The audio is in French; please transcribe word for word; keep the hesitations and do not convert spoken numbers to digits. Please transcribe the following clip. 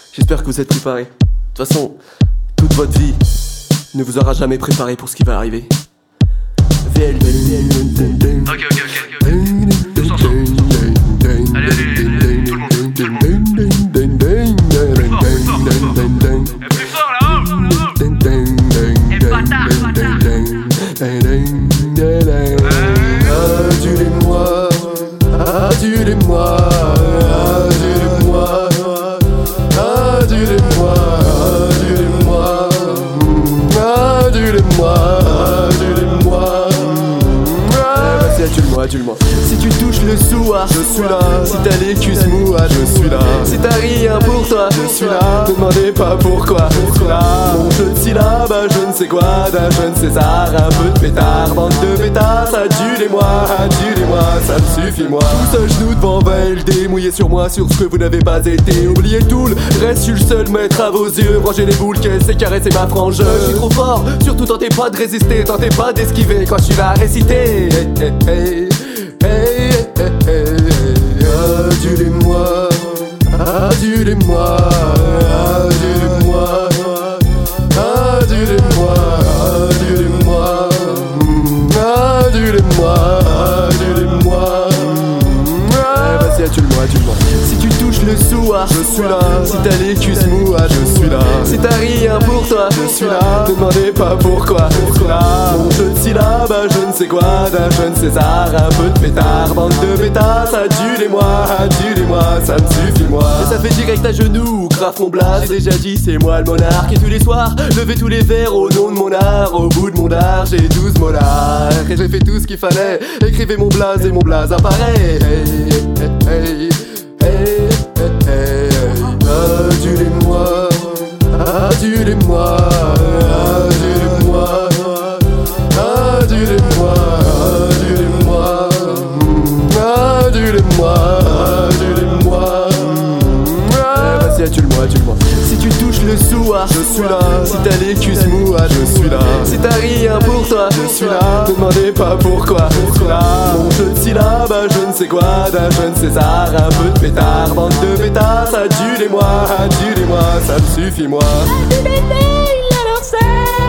J'espère que vous êtes préparés. De toute façon, toute votre vie ne vous aura jamais préparé pour ce qui va arriver. Ok, ok, ok, ok. Tous ensemble, tous ensemble. Allez, allez, allez, tout le monde, tout le monde. Plus fort, plus fort, plus fort. Et plus fort là-haut, là-haut. Et bâtard, bâtard. Adulez-moi, adulez-moi, adulez-moi, adulez-moi, adulez-moi, adulez-moi, adulez-moi. Vas-y, adule-moi, adule-moi. Si tu touches le soir, je suis là. Si t'as les cuisses mouades, je suis là. Si t'as rien pour toi, je suis là. Ne demandez pas pourquoi, je suis là. Mon jeu de syllabes, je ne sais quoi, d'un jeune César, un peu de pétard, bande de pétasses. Adulez-moi, adulez-moi, ça me suffit moi. Tous à genoux devant L D, mouillé sur moi, sur ce que vous n'avez pas été. Oubliez tout, le reste, je suis le seul maître à vos yeux. Rangez les boules, qu'elle sait caresser ma frange. Je suis trop fort, surtout tentez pas de résister, tentez pas d'esquiver quand je suis là à réciter. Hey, hey, hey. Hey, hey, hey, hey, adulez-moi, adulez-moi, adulez-moi, adulez-moi, adulez-moi, adulez-moi, adulez-moi. Vas-y, adule-moi, adule-moi. Si tu touches le soir, je suis là. Si t'as les cuisses mouades, je suis là. Si t'as rien pour toi, je suis là. Ne demandez pas pourquoi, je suis là. Mon jeu de syllabes, je ne sais quoi, d'un jeune César, un peu de pétard, bande de pétasses. Adulez-moi, adulez-moi, ça me suffit moi. Et ça fait direct à genoux, grave mon blase. J'ai déjà dit, c'est moi le monarque. Et tous les soirs, levez tous les verres au nom de mon art. Au bout de mon art, j'ai douze molars. Et j'ai fait tout ce qu'il fallait. Écrivez mon blaze et mon blaze apparaît. Hey, hey, hey, hey, hey, hey. Adulez-moi, adulez-moi, adulez-moi, adulez-moi, adulez-moi, adulez-moi, adulez-moi. Vas-y, adule-moi, adule-moi. Si tu touches le soir, je suis là. Si t'as les cuisses mouades, je suis là. Si t'as rien pour toi, je suis là. Ne demandez pas pourquoi, je suis là. Mon jeu de syllabes, je ne sais quoi, d'un jeune César, un peu de pétard, bande de pétasses. Adulez-moi, adulez-moi, ça me suffit moi. Alors ça